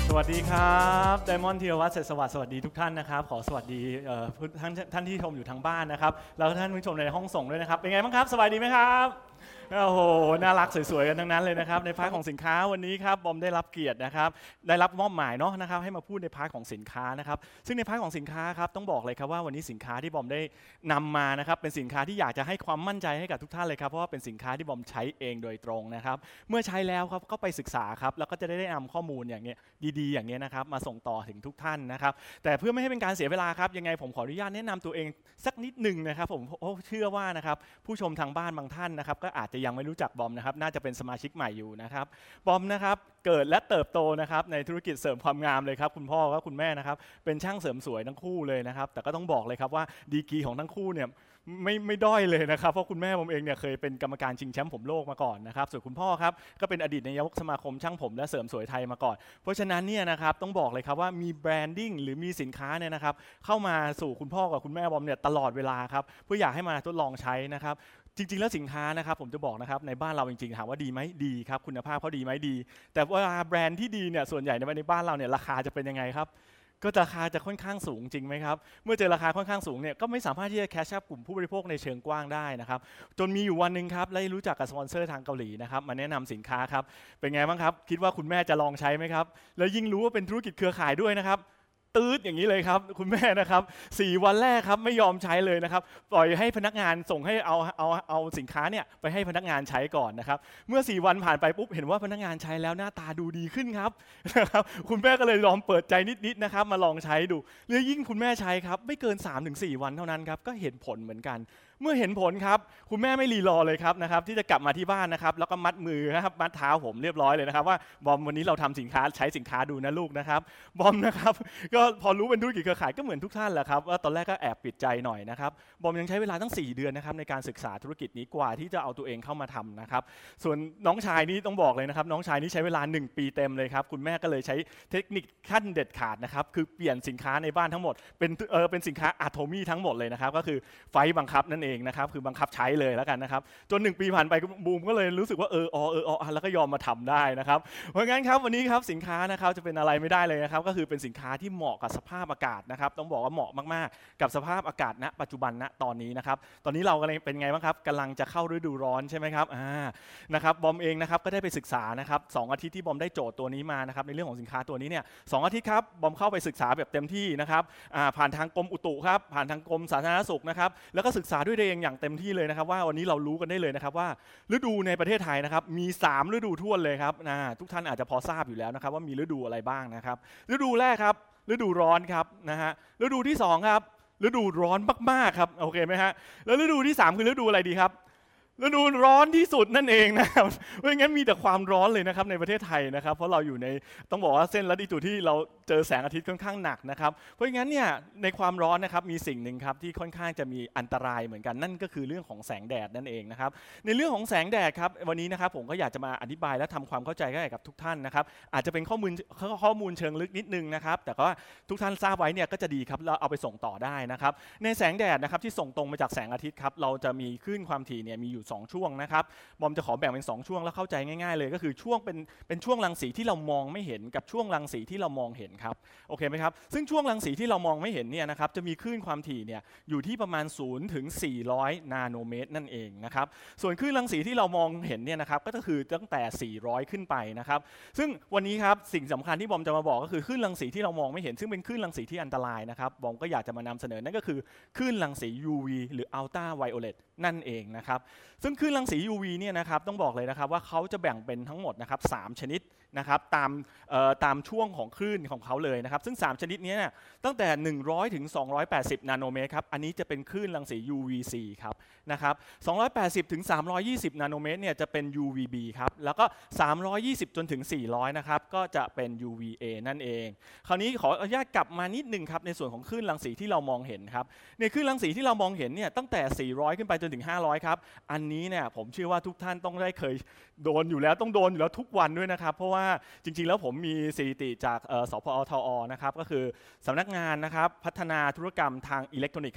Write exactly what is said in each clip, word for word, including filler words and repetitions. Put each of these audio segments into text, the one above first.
สวัสดีครับไดมอนด์ธีรวัฒน์เศรษฐสวัสดิ์สวัสดีทุกท่านนะครับขอสวัสดีท่านท่านที่ชมอยู่ทางบ้านนะครับแล้วท่านผู้ชมในห้องส่งด้วยนะครับเป็นไงบ้างครับสบายดีไหมครับโอ้โหน่ารักสวยๆกันทั้งนั้นเลยนะครับในพาร์ทของสินค้าวันนี้ครับบอมได้รับเกียรตินะครับได้รับมอบหมายเนาะนะครับให้มาพูดในพาร์ทของสินค้านะครับซึ่งในพาร์ทของสินค้าครับต้องบอกเลยครับว่าวันนี้สินค้าที่บอมได้นำมานะครับเป็นสินค้าที่อยากจะให้ความมั่นใจให้กับทุกท่านเลยครับเพราะว่าเป็นสินค้าที่บอมใช้เองโดยตรงนะครับเมื่อใช้แล้วครับก็ไปศึกษาครับแล้วก็จะได้นำข้อมูลอย่างเนี้ยดีๆอย่างนี้นะครับมาส่งต่อถึงทุกท่านนะครับแต่เพื่อไม่ให้เป็นการเสียเวลาครับยังไงผมขออนุญาตแนะนำตัวเองสักนิดหนึ่งนะครับผมเชื่อว่านะครับผู้ชมทางบ้านบางท่านนะครับก็อาจจะยังไม่รู้จักบอมนะครับน่าจะเป็นสมาชิกใหม่อยู่นะครับบอมนะครับเกิดและเติบโตนะครับในธุรกิจเสริมความงามเลยครับคุณพ่อและคุณแม่นะครับเป็นช่างเสริมสวยทั้งคู่เลยนะครับแต่ก็ต้องบอกเลยครับว่าดีกรีของทั้งคู่เนี่ยไม่ไม่ด้อยเลยนะครับเพราะคุณแม่ผมเองเนี่ยเคยเป็นกรรมการชิงแชมป์ผมโลกมาก่อนนะครับส่วนคุณพ่อครับก็เป็นอดีตนายกสมาคมช่างผมและเสริมสวยไทยมาก่อนเพราะฉะนั้นเนี่ยนะครับต้องบอกเลยครับว่ามีแบรนดิ้งหรือมีสินค้าเนี่ยนะครับเข้ามาสู่คุณพ่อกับคุณแม่บอมเนี่ยตลอดเวลาครับเพื่ออยากให้มาทดลองใช้นะครับจริงๆแล้วสินค้านะครับผมจะบอกนะครับในบ้านเราจริงๆถามว่าดีไหมดีครับคุณภาพเขาดีไหมดีแต่ว่าแบรนด์ที่ดีเนี่ยส่วนใหญ่ในบ้านเราเนี่ยราคาจะเป็นยังไงครับก็ราคาจะค่อนข้างสูงจริงไหมครับเมื่อเจอราคาค่อนข้างสูงเนี่ยก็ไม่สามารถที่จะแคชชัพกลุ่มผู้บริโภคในเชิงกว้างได้นะครับจนมีอยู่วันนึงครับได้รู้จักกับสปอนเซอร์ทางเกาหลีนะครับมาแนะนำสินค้าครับเป็นไงบ้างครับคิดว่าคุณแม่จะลองใช้ไหมครับแล้วยิ่งรู้ว่าเป็นธุรกิจเครือข่ายด้วยนะครับตืดอย่างนี้เลยครับคุณแม่นะครับสี่วันแรกครับไม่ยอมใช้เลยนะครับปล่อยให้พนักงานส่งให้เอาเอาเอาสินค้าเนี่ยไปให้พนักงานใช้ก่อนนะครับเมื่อสี่วันผ่านไปปุ๊บเห็นว่าพนักงานใช้แล้วหน้าตาดูดีขึ้นครับนะครับคุณแม่ก็เลยลองเปิดใจนิดๆนะครับมาลองใช้ดูแล้วยิ่งคุณแม่ใช้ครับไม่เกิน สามถึงสี่ วันเท่านั้นครับก็เห็นผลเหมือนกันเมื่อเห็นผลครับคุณแม่ไม่รีรอเลยครับนะครับที่จะกลับมาที่บ้านนะครับแล้วก็มัดมือนะครับมัดเท้าผมเรียบร้อยเลยนะครับว่าบอมวันนี้เราทำสินค้าใช้สินค้าดูนะลูกนะครับบอมนะครับก็พอรู้เป็นธุรกิจเครือข่ายก็เหมือนทุกท่านแหละครับว่าตอนแรกก็แอบปิดใจหน่อยนะครับบอมยังใช้เวลาตั้งสี่เดือนนะครับในการศึกษาธุรกิจนี้กว่าที่จะเอาตัวเองเข้ามาทำนะครับส่วนน้องชายนี่ต้องบอกเลยนะครับน้องชายนี่ใช้เวลาหนึ่งปีเต็มเลยครับคุณแม่ก็เลยใช้เทคนิคขั้นเด็ดขาดนะครับคือเปลี่ยนสินค้าในบ้านทั้งหมดเป็นเออเป็นสินค้าอะโทมี่ทั้งหมดเลยนะครับก็คือไฟบังคับนั่นเองนะครับคือบังคับใช้เลยแล้วกันนะครับจนหนึ่งปีผ่านไปบูมก็เลยรู้สึกว่าเอออ๋อเอออ๋อแล้วก็ยอมมาทำได้นะครับเพราะงั้นครับวันนี้ครับสินค้านะครับจะเป็นอะไรไม่ได้เลยนะครับก็คือเป็นสินค้าที่เหมาะกับสภาพอากาศนะครับต้องบอกว่าเหมาะมากๆกับสภาพอากาศณปัจจุบันณตอนนี้นะครับตอนนี้เรากำลังเป็นไงบ้างครับกำลังจะเข้าฤดูร้อนใช่ไหมครับอ่านะครับบอมเองนะครับก็ได้ไปศึกษานะครับสองอาทิตย์ที่บอมได้โจทย์ตัวนี้มานะครับในเรื่องของสินค้าตัวนี้เนี่ยสองอาทิตย์ครับบอมเข้าไปศึกษาแบบเต็มที่นะครับอ่าผ่านทางกรมอุตุครับผ่านทางกรมสาธารณสุขนะครับแล้วก็ศึกษาด้วยตัวเองอย่างเต็มที่เลยนะครับว่าวันนี้เรารู้กันได้เลยนะครับว่าฤดูในประเทศไทยนะครับมีสามฤดูทั่วเลยครับนะทุกท่านอาจจะพอทราบอยู่แล้วนะครับว่ามีฤดูอะไรบ้างนะครับฤดูแรกครับฤดูร้อนครับนะฮะฤดูที่สองครับฤดูร้อนมากๆครับโอเคไหมฮะแล้วฤดูที่สามคือฤดูอะไรดีครับฤดูร้อนที่สุดนั่นเองนะครับเพราะงั้นมีแต่ความร้อนเลยนะครับในประเทศไทยนะครับเพราะเราอยู่ในต้องบอกว่าเส้นลัติจูดที่เราเจอแสงอาทิตย์ค่อนข้างหนักนะครับเพราะงั้นเนี่ยในความร้อนนะครับมีสิ่งหนึ่งครับที่ค่อนข้างจะมีอันตรายเหมือนกันนั่นก็คือเรื่องของแสงแดดนั่นเองนะครับในเรื่องของแสงแดดครับวันนี้นะครับผมก็อยากจะมาอธิบายและทำความเข้าใจให้กับทุกท่านนะครับอาจจะเป็นข้อมูลข้อมูลเชิงลึกนิดนึงนะครับแต่ก็ทุกท่านทราบไว้เนี่ยก็จะดีครับเราเอาไปส่งต่อได้นะครับในแสงแดดนะครับที่ส่งตรงมาจากแสงอาทิตย์ครับเราจะมีคลื่นความถี่เนี่ยมีอยู่สองช่วงนะครับบอมจะขอแบ่งเป็นสองช่วงแล้วเข้าใจง่ายๆเลยก็คือช่วงเป็นเป็นช่วงรังสีที่เรามองไม่เห็นกับช่วงรังสีที่เรามองเห็นครับโอเคไหมครับซึ่งช่วงรังสีที่เรามองไม่เห็นเนี่ยนะครับจะมีคลื่นความถี่เนี่ยอยู่ที่ประมาณศูนย์ถึงสี่ร้อยนาโนเมตรนั่นเองนะครับส่วนคลื่นรังสีที่เรามองเห็นเนี่ยนะครับก็คือตั้งแต่สี่ร้อยขึ้นไปนะครับซึ่งวันนี้ครับสิ่งสำคัญที่บอมจะมาบอกก็คือคลื่นรังสีที่เรามองไม่เห็นซึ่งเป็นคลื่นรังสีที่อันตรายนะครับบอมก็อยากจะมานำเสนอนั่นก็คือคลื่นรังสี ยู วี หรือ Ultra Violet นั่นเองนะครับซึ่งคลื่นรังสี ยู วี เนี่ยนะครับต้องบอกเลยนะครับว่าเขาจะแบ่งเป็นทั้งหมดนะครับสามชนิดนะครับตามตามช่วงของคลื่นของเขาเลยนะครับซึ่งสามชนิดนี้เนี่ยตั้งแต่หนึ่งร้อยถึงสองร้อยแปดสิบนาโนเมตรครับอันนี้จะเป็นคลื่นรังสี ยู วี ซี ครับนะครับสองร้อยแปดสิบถึงสามร้อยยี่สิบนาโนเมตรเนี่ยจะเป็น ยู วี บี ครับแล้วก็สามร้อยยี่สิบจนถึงสี่ร้อยนะครับก็จะเป็น ยู วี เอ นั่นเองคราวนี้ขออนุญาตกลับมานิดนึงครับในส่วนของคลื่นรังสีที่เรามองเห็นครับในคลื่นรังสีที่เรามองเห็นเนี่ยตั้งแต่สี่ร้อยขึ้นไปจนถึงห้าร้อยครับอันนี้เนี่ยผมเชื่อว่าทุกท่านต้องได้เคยโดนอยู่แล้วต้องโดนอยู่แล้วทุกวันด้วยนะครับเพราะว่าจริงๆแล้วผมมีสถิติจากสพอทอนะครับก็คือสำนักงานนะครับพัฒนาธุรกรรมทางอิเล็กทรอนิกส์ครับ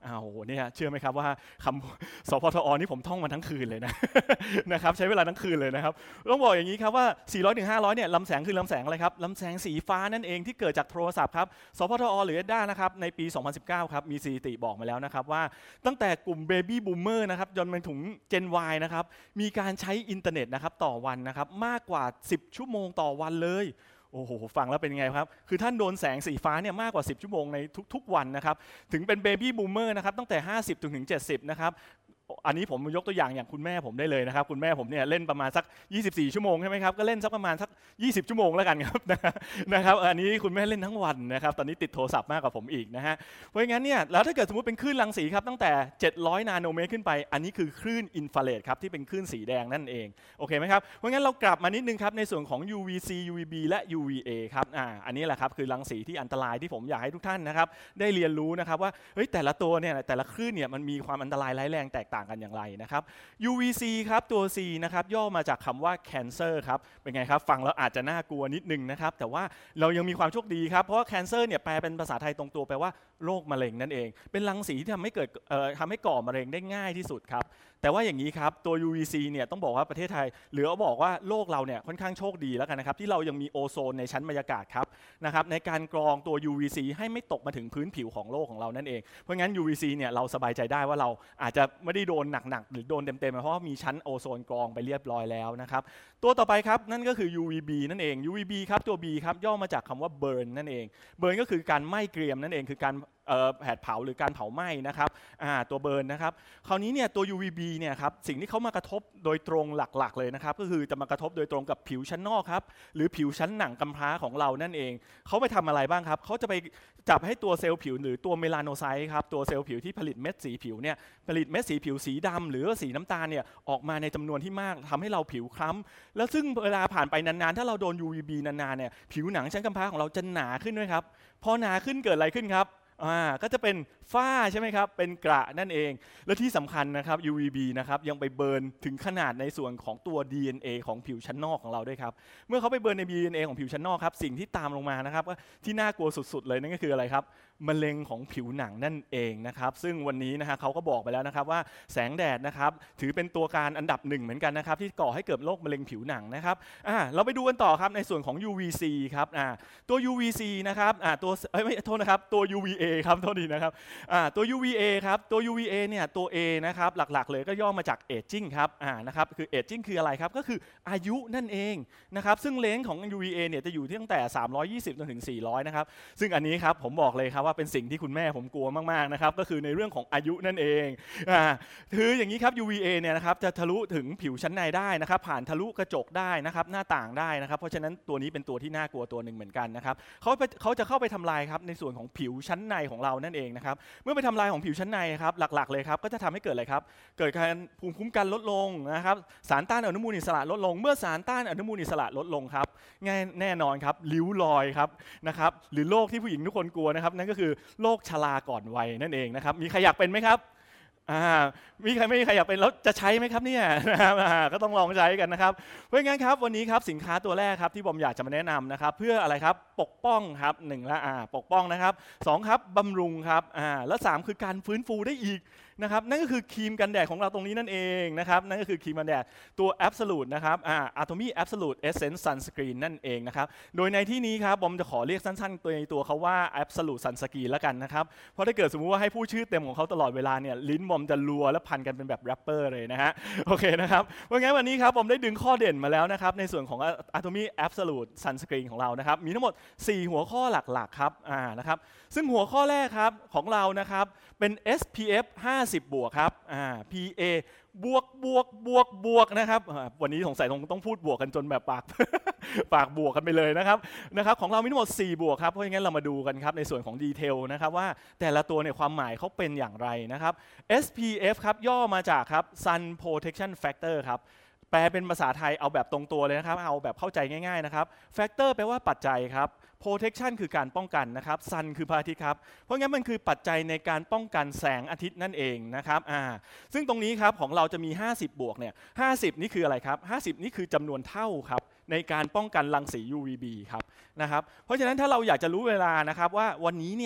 อ้าวโหเนี่ยเชื่อไหมครับว่าคำสพทอนี่ผมท่องมาทั้งคืนเลยนะ นะครับใช้เวลาทั้งคืนเลยนะครับต้องบอกอย่างนี้ครับว่า สี่ร้อยถึงห้าร้อย เนี่ยลำแสงคือลำแสงอะไรครับลำแสงสีฟ้านั่นเองที่เกิดจากโทรศัพท์ครับสพทอหรือ เอด ด้า นะครับในปี สองพันสิบเก้า ครับมีสถิติบอกมาแล้วนะครับว่าตั้งแต่กลุ่ม Baby Boomer นะครับจนมาถึง Gen Y นะครับมีการใช้อินเทอร์เน็ตนะครับต่อวันนะครับมากกว่าสิบชั่วโมงต่อวันเลยโอ้โหฟังแล้วเป็นไงครับคือท่านโดนแสงสีฟ้าเนี่ยมากกว่าสิบชั่วโมงในทุกๆวันนะครับถึงเป็น Baby Boomer นะครับตั้งแต่ห้าสิบถึงเจ็ดสิบนะครับอันนี้ผมยกตัวอย่างอย่างคุณแม่ผมได้เลยนะครับคุณแม่ผมเนี่ยเล่นประมาณสักยี่สิบสี่ชั่วโมงใช่ไหมครับก็เล่นสักประมาณสักยี่สิบชั่วโมงแล้วกันครับนะครับอันนี้คุณแม่เล่นทั้งวันนะครับตอนนี้ติดโทรศัพท์มากกว่าผมอีกนะฮะเพราะงั้นเนี่ยแล้วถ้าเกิดสมมติเป็นคลื่นรังสีครับตั้งแต่เจ็ดร้อยนาโนเมตรขึ้นไปอันนี้คือคลื่นอินฟราเรดครับที่เป็นคลื่นสีแดงนั่นเองโอเคไหมครับเพราะงั้นเรากลับมานิดนึงครับในส่วนของ ยู วี ซี ยู วี บี และ ยู วี เอ ครับอ่าอันนี้แหละครับคือรังสีที่อันตรายที่ผมอยากให้ทุกท่านนะครับได้เรียนรู้นะครับว่าเฮ้ยแต่ละตัวเนี่ยแต่ละคลื่นเนี่ยมันมีความอันตรายร้ายแรงแตกต่างกันอย่างไรนะครับยู วี ซี ครับตัว C นะครับย่อมาจากคำว่า cancer ครับเป็นไงครับฟังแล้วอาจจะน่ากลัวนิดนึงนะครับแต่ว่าเรายังมีความโชคดีครับเพราะว่า cancer เนี่ยแปลเป็นภาษาไทยตรงตัวแปลว่าโรคมะเร็งนั่นเองเป็นรังสีที่ทำให้เกิดเอ่อทำให้ก่อมะเร็งได้ง่ายที่สุดครับแต่ว่าอย่างนี้ครับตัว ยู วี ซี เนี่ยต้องบอกว่าประเทศไทยหรือเอาบอกว่าโลกเราเนี่ยค่อนข้างโชคดีแล้วกันนะครับที่เรายังมีโอโซนในชั้นบรรยากาศครับนะครับในการกรองตัว ยู วี ซี ให้ไม่ตกมาถึงพื้นผิวของโลกของเรานั่นเองเพราะงั้น ยู วี ซี เนี่ยเราสบายใจได้ว่าเราอาจจะไม่ได้โดนหนักๆหรือโดนเต็มๆเพราะว่ามีชั้นโอโซนกรองไปเรียบร้อยแล้วนะครับตัวต่อไปครับนั่นก็คือ ยู วี บี นั่นเอง ยู วี บี ครับตัว B ครับย่อมาจากคำว่า burn นั่นเอง burn ก็คือการไหม้เกรียมนั่นเองคือการแผดเผาหรือการเผาไหม้นะครับตัวเบิร์นนะครับคราวนี้เนี่ยตัว ยู วี บี เนี่ยครับสิ่งที่เขามากระทบโดยตรงหลักๆเลยนะครับก็คือจะมากระทบโดยตรงกับผิวชั้นนอกครับหรือผิวชั้นหนังกำพร้าของเรานั่นเองเขาไปทำอะไรบ้างครับเขาจะไปจับให้ตัวเซลล์ผิวหรือตัวเมลาโนไซต์ครับตัวเซลล์ผิวที่ผลิตเม็ดสีผิวเนี่ยผลิตเม็ดสีผิวสีดำหรือสีน้ำตาลเนี่ยออกมาในจำนวนที่มากทำให้เราผิวคล้ำแล้วซึ่งเวลาผ่านไปนานๆถ้าเราโดน ยู วี บี นานๆเนี่ยผิวหนังชั้นกำพร้าของเราจะหนาขึ้นด้วยครับพอหนาขึ้นเกิดอะไรขึ้นครับอ่าก็จะเป็นฝ้าใช่ไหมครับเป็นกระนั่นเองและที่สำคัญนะครับ ยู วี บี นะครับยังไปเบิร์นถึงขนาดในส่วนของตัว ดี เอ็น เอ ของผิวชั้นนอกของเราด้วยครับเมื่อเขาไปเบิร์นใน ดี เอ็น เอ ของผิวชั้นนอกครับสิ่งที่ตามลงมานะครับที่น่ากลัวสุดๆเลยนั่นก็คืออะไรครับมะเร็งของผิวหนังนั่นเองนะครับซึ่งวันนี้นะฮะเขาก็บอกไปแล้วนะครับว่าแสงแดดนะครับถือเป็นตัวการอันดับหนึ่งเหมือนกันนะครับที่ก่อให้เกิดโรคมะเร็งผิวหนังนะครับอ่าเราไปดูกันต่อครับในส่วนของ ยู วี ซี ครับอ่าตัว ยู วี ซี นะครับอ่าตัวเอ้ยไม่โทษนะครับตัว ยู วี เอ ครับโทษดีนะครับอ่าตัว ยู วี เอ ครับตัว ยู วี เอ เนี่ยตัว A นะครับหลักๆเลยก็ย่อมาจาก aging ครับอ่านะครับคือ aging คืออะไรครับก็คืออายุนั่นเองนะครับซึ่งเลนส์ของ ยู วี เอ เนี่ยจะอยู่ที่ตั้งแต่สามร้อยยี่สิบจนถึงสี่ร้อยนะครับซึ่งอันนี้ครับผมบอกเลยครับว่าเป็นสิ่งที่คุณแม่ผมกลัวมากๆนะครับก็คือในเรื่องของอายุนั่นเองอ่าคืออย่างนี้ครับ ยู วี เอ เนี่ยนะครับจะทะลุถึงผิวชั้นในได้นะครับผ่านทะลุกระจกได้นะครับหน้าต่างได้นะครับเพราะฉะนั้นตัวนี้เป็นตัวที่น่ากลัวตัวหนึ่งเหมือนกันนะครับเขาเขาจะเข้าไปทำลายครับในส่วนของผิวชั้นในของเรานั่นเองนะครับเมื่อไปทำลายของผิวชั้นในครับหลักๆเลยครับก็จะทำให้เกิดอะไรครับเกิดการภูมิคุ้มกันลดลงนะครับสารต้านอนุมูลอิสระลดลงเมื่อสารต้านอนุมูลอิสระลดลงครับง่ายแน่นอนครับริ้วรอยครับนะครับหรือโรคที่ผู้หญิงทุกคนกลัวนะครับนั่นก็คือโรคชราก่อนวัยนั่นเองนะครับมีใครอยากเป็นไหมครับอ่ามีใครไม่มีใครอยากเป็นแล้วจะใช้ไหมครับเนี่ยนะครับก็ต้องลองใช้กันนะครับเพราะงั้นครับวันนี้ครับสินค้าตัวแรกครับที่ผมอยากจะมาแนะนำนะครับเพื่ออะไรครับปกป้องครับหนึ่งละอ่าปกป้องนะครับสองครับบำรุงครับอ่าและสามคือการฟื้นฟูได้อีกนะครับนั่นก็คือครีมกันแดดของเราตรงนี้นั่นเองนะครับนั่นก็คือครีมกันแดดตัว Absolute นะครับอ่า Atomy Absolute Essence Sunscreen นั่นเองนะครับโดยในที่นี้ครับผมจะขอเรียกสั้นๆตัวในตัวเขาว่า Absolute Sunscreen แล้วกันนะครับเพราะถ้าเกิดสมมุติว่าให้พูดชื่อเต็มของเขาตลอดเวลาเนี่ยลิ้นผมจะรัวและพันกันเป็นแบบแรปเปอร์เลยนะฮะโอเคนะครับเพราะงั้นวันนี้ครับผมได้ดึงข้อเด่นมาแล้วนะครับในส่วนของ Atomy Absolute Sunscreen ของเรานะครับมีทั้งหมดสี่หัวข้อหลักๆครับอ่านะครับซึ่งหัวข้อแรกครับของเรานะครับเป็น เอส พี เอฟ ห้าสิบ บวกครับอ่า พี เอ บวกบวกบวกบวกนะครับวันนี้สงสัยต้องต้องพูดบวกกันจนแบบปาก ปากบวกกันไปเลยนะครับนะครับของเรามีทั้งหมดสี่บวกครับเพราะงั้นเรามาดูกันครับในส่วนของดีเทลนะครับว่าแต่ละตัวเนี่ยความหมายเขาเป็นอย่างไรนะครับ เอส พี เอฟ ครับย่อมาจากครับ Sun Protection Factor ครับแปลเป็นภาษาไทยเอาแบบตรงตัวเลยนะครับเอาแบบเข้าใจง่ายๆนะครับ Factor แปลว่าปัจจัยครับ protection คือการป้องกันนะครับ sun คือพระอาทิตย์ครับเพราะงั้นมันคือปัจจัยในการป้องกันแสงอาทิตย์นั่นเองนะครับอ่าซึ่งตรงนี้ครับของเราจะมีห้าสิบบวกเนี่ยห้าสิบนี่คืออะไรครับห้าสิบนี่คือจำนวนเท่าครับในการป้องกันรังสี ยู วี บี ครับนะครับเพราะฉะนั้นถ้าเราอยากจะรู้เวลานะครับว่าวันนี้เนี่ย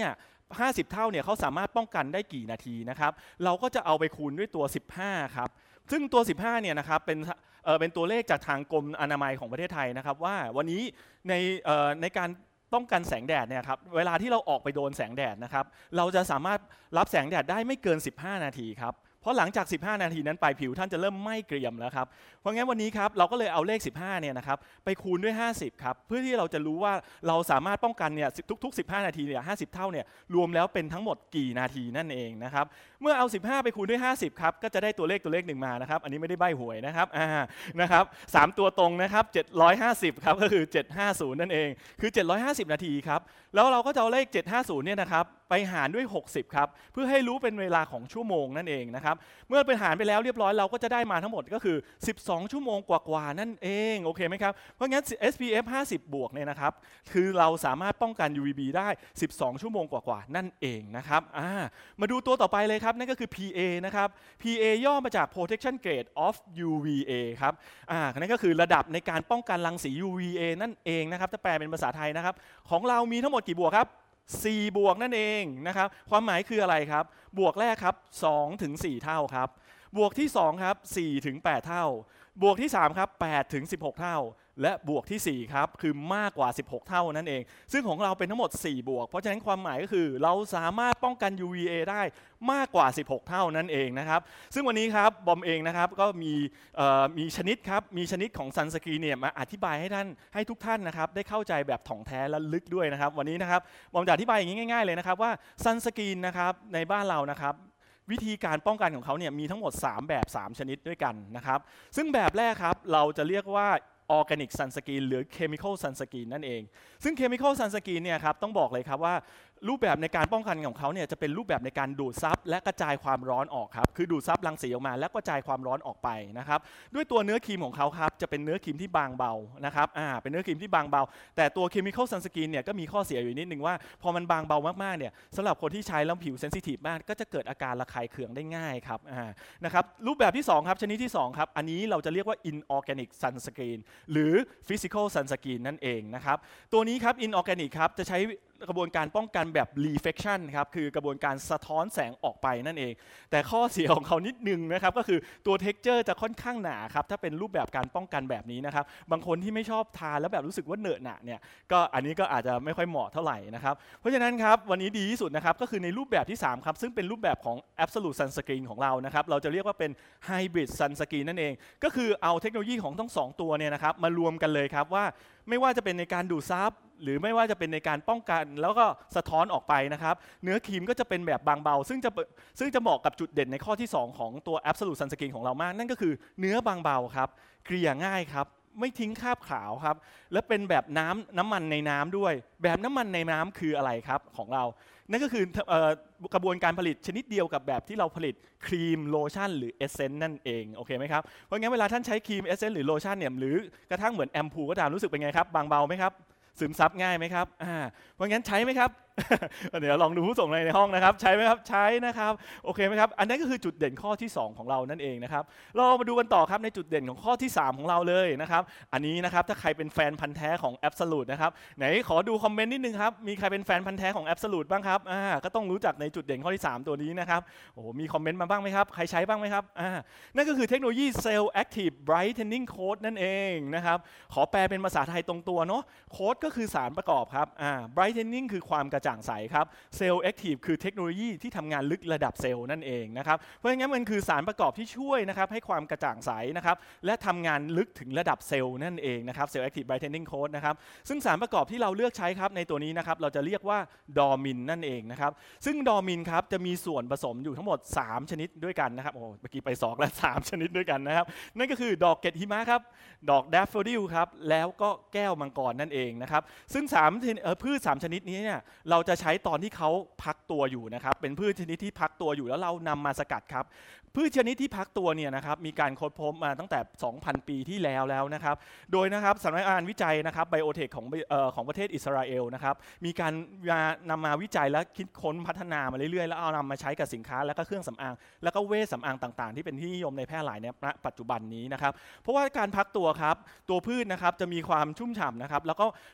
ห้าสิบเท่าเนี่ยเขาสามารถป้องกันได้กี่นาทีนะครับเราก็จะเอาไปคูณด้วยตัวสิบห้าครับซึ่งตัวสิบห้าเนี่ยนะครับเป็นเอ่อเป็นตัวเลขจากทางกรมอนามัยของประเทศไทยนะครับว่าวันนี้ในเอ่อในการป้องกันแสงแดดเนี่ยครับเวลาที่เราออกไปโดนแสงแดดนะครับเราจะสามารถรับแสงแดดได้ไม่เกินสิบห้านาทีครับเพราะหลังจากสิบห้านาทีนั้นไปผิวท่านจะเริ่มไหม้เกรียมแล้วครับเพราะงั้นวันนี้ครับเราก็เลยเอาเลขสิบห้าเนี่ยนะครับไปคูณด้วยห้าสิบครับเพื่อที่เราจะรู้ว่าเราสามารถป้องกันเนี่ยทุกๆสิบห้านาทีเนี่ยห้าสิบเท่าเนี่ยรวมแล้วเป็นทั้งหมดกี่นาทีนั่นเองนะครับเมื่อเอาสิบห้าไปคูณด้วยห้าสิบครับก็จะได้ตัวเลขตัวเลขหนึ่งมานะครับอันนี้ไม่ได้ใบ้หวยนะครับอ่านะครับสามตัวตรงนะครับเจ็ดร้อยห้าสิบครับก็คือเจ็ดร้อยห้าสิบนั่นเองคือเจ็ดร้อยห้าสิบนาทีครับแล้วเราก็จะเอาเลขเจ็ดร้อยห้าสิบเนี่ยนะครับไปหารด้วยหกสิบครับเพื่อให้รู้เป็นเวลาของชั่วโมงนั่นเองนะครับเมื่อไปหารไปแล้วเรียบร้อยเราก็จะได้มาทั้งหมดก็คือสิบสองชั่วโมงกว่าๆนั่นเองโอเคไหมครับเพราะงั้น เอส พี เอฟ ห้าสิบบวกเนี่ยนะครับคือเราสามารถป้องกัน ยู วี บี ได้สิบสองชั่วโมงกว่าๆนั่นเองนะครับอ่ามาดูตัวต่อไปเลยครับนั่นก็คือ พี เอ นะครับ พี เอ ย่อมาจาก protection grade of ยู วี เอ ครับอ่านั่นก็คือระดับในการป้องกันรังสี ยู วี เอ นั่นเองนะครับถ้าแปลเป็นภาษาไทยนะครับของเรามีทั้งหมดกี่บวกครับสี่บวกนั่นเองนะครับความหมายคืออะไรครับบวกแรกครับสองถึงสี่เท่าครับบวกที่สองครับสี่ถึงแปดเท่าบวกที่สามครับแปดถึงสิบหกเท่าและบวกที่สี่ครับคือมากกว่าสิบหกเท่านั่นเองซึ่งของเราเป็นทั้งหมดสี่บวกเพราะฉะนั้นความหมายก็คือเราสามารถป้องกัน ยู วี เอ ได้มากกว่าสิบหกเท่านั่นเองนะครับซึ่งวันนี้ครับบอมเองนะครับก็มีมีชนิดครับมีชนิดของซันสกรีนเนี่ยมาอธิบายให้ท่านให้ทุกท่านนะครับได้เข้าใจแบบถ่องแท้และลึกด้วยนะครับวันนี้นะครับบอมจะอธิบายอย่างนี้ง่ายๆเลยนะครับว่าซันสกรีนนะครับในบ้านเรานะครับวิธีการป้องกันของเขาเนี่ยมีทั้งหมดสามแบบสามชนิดด้วยกันนะครับซึ่งแบบแรกครับเราจะเรียกว่าออร์แกนิกซันสกรีนหรือเคมีคอลซันสกรีนนั่นเองซึ่งเคมีคอลซันสกรีนเนี่ยครับต้องบอกเลยครับว่ารูปแบบในการป้องกันของเขาเนี่ยจะเป็นรูปแบบในการดูดซับและกระจายความร้อนออกครับคือดูดซับรังสีออกมาแล้วกระจายความร้อนออกไปนะครับด้วยตัวเนื้อครีมของเขาครับจะเป็นเนื้อครีมที่บางเบานะครับอ่าเป็นเนื้อครีมที่บางเบาแต่ตัวเคมีคอลซันสกรีนเนี่ยก็มีข้อเสียอยู่นิดนึงว่าพอมันบางเบามากๆเนี่ยสำหรับคนที่ใช้แล้วผิวเซนซิทีฟมากก็จะเกิดอาการระคายเคืองได้ง่ายครับอ่านะครับรูปแบบที่สองครับชนิดที่สองครับอันนี้เราจะเรียกว่า inorganic sunscreen หรือ physical sunscreen นั่นเองนะครับตัวนี้ครับ inorganic ครับจะใช้กระบวนการป้องกันแบบ reflection ครับคือกระบวนการสะท้อนแสงออกไปนั่นเองแต่ข้อเสียของเขานิดนึงนะครับก็คือตัว texture จะค่อนข้างหนาครับถ้าเป็นรูปแบบการป้องกันแบบนี้นะครับบางคนที่ไม่ชอบทาแล้วแบบรู้สึกว่าเหนอะหนะเนี่ยก็อันนี้ก็อาจจะไม่ค่อยเหมาะเท่าไหร่นะครับเพราะฉะนั้นครับวันนี้ดีที่สุดนะครับก็คือในรูปแบบที่สามครับซึ่งเป็นรูปแบบของ absolute sunscreen ของเรานะครับเราจะเรียกว่าเป็น hybrid sunscreen นั่นเองก็คือเอาเทคโนโลยีของทั้งสองตัวเนี่ยนะครับมารวมกันเลยครับว่าไม่ว่าจะเป็นในการดูดซับหรือไม่ว่าจะเป็นในการป้องกันแล้วก็สะท้อนออกไปนะครับเนื้อครีมก็จะเป็นแบบบางเบาซึ่งจะซึ่งจะเหมาะกับจุดเด่นในข้อที่สองของตัว Absolute Sunscreen ของเรามากนั่นก็คือเนื้อบางเบาครับเกลี่ยง่ายครับไม่ทิ้งคราบขาวครับและเป็นแบบน้ำน้ำมันในน้ำด้วยแบบน้ำมันในน้ำคืออะไรครับของเรานั่นก็คือกระบวนการผลิตชนิดเดียวกับแบบที่เราผลิตครีมโลชั่นหรือเอเซนต์นั่นเองโอเคไหมครับเพราะงั้นเวลาท่านใช้ครีมเอเซนต์หรือโลชั่นเนี่ยหรือกระทั่งเหมือนแอมพูก็ตามรู้สึกเป็นไงครับบางเบาไหมครับซึมซับง่ายไหมครับอ่าเพราะงั้นใช้ไหมครับ เดี๋ยวลองดูผู้ส่งในห้องนะครับใช้ไหมครับใช้นะครับโอเคไหมครับอันนั้นก็คือจุดเด่นข้อที่สองของเรานั่นเองนะครับเรามาดูกันต่อครับในจุดเด่นของข้อที่สามของเราเลยนะครับอันนี้นะครับถ้าใครเป็นแฟนพันธุ์แท้ของ Absolute นะครับไหนขอดูคอมเมนต์นิดนึงครับมีใครเป็นแฟนพันธุ์แท้ของ Absolute บ้างครับอ่าก็ต้องรู้จักในจุดเด่นข้อที่สามตัวนี้นะครับโอ้โหมีคอมเมนต์มาบ้างไหมครับใครใช้บ้างไหมครับอ่านั่นก็คือเทคโนโลยี Cell Active Brightening Coat นั่นเองนะครับขอแปลเป็นภาษาไทยตรงตัวเนาะโค้ดก็คือสารประกอบครับอ่า Brightening คือความกระจ่างใสครับเซลล์แอคทีฟคือเทคโนโลยีที่ทำงานลึกระดับเซลล์นั่นเองนะครับเพราะงั้นมันคือสารประกอบที่ช่วยนะครับให้ความกระจ่างใสนะครับและทำงานลึกถึงระดับเซลล์นั่นเองนะครับเซลล์แอคทีฟไบรท์เทนนิ่งโค้ดนะครับซึ่งสารประกอบที่เราเลือกใช้ครับในตัวนี้นะครับเราจะเรียกว่าดอมินนั่นเองนะครับซึ่งดอมินครับจะมีส่วนผสมอยู่ทั้งหมดสามชนิดด้วยกันนะครับโอ้เมื่อกี้ไปสองและสามชนิดด้วยกันนะครับนั่นก็คือดอกเกล็ดหิมะครับดอกแดฟโฟดิลครับแล้วก็แก้วมังกรนั่นเองนะครับซึ่งสามพืชสามชนิดนี้เนี่ยเราจะใช้ตอนที่เขาพักตัวอยู่นะครับเป็นพืชชนิดที่พักตัวอยู่แล้วเรานำมาสกัดครับพืชชนิดที่พักตัวเนี่ยนะครับมีการค้นพบมาตั้งแต่ สองพัน ปีที่แล้วแล้วนะครับโดยนะครับสำนักงานวิจัยนะครับไบโอเทคของเอ่อของประเทศอิสราเอลนะครับมีการนำมาวิจัยและคิดค้นพัฒนามาเรื่อยๆแล้วเอานำมาใช้กับสินค้าและก็เครื่องสำอางแล้วก็เวชสำอางต่างๆที่เป็นที่นิยมในแพร่หลายในปัจจุบันนี้นะครับเพราะว่าการพักตัวครับตัวพืชนะครับจะมีความชุ่มฉ่ำนะครับแล้วก็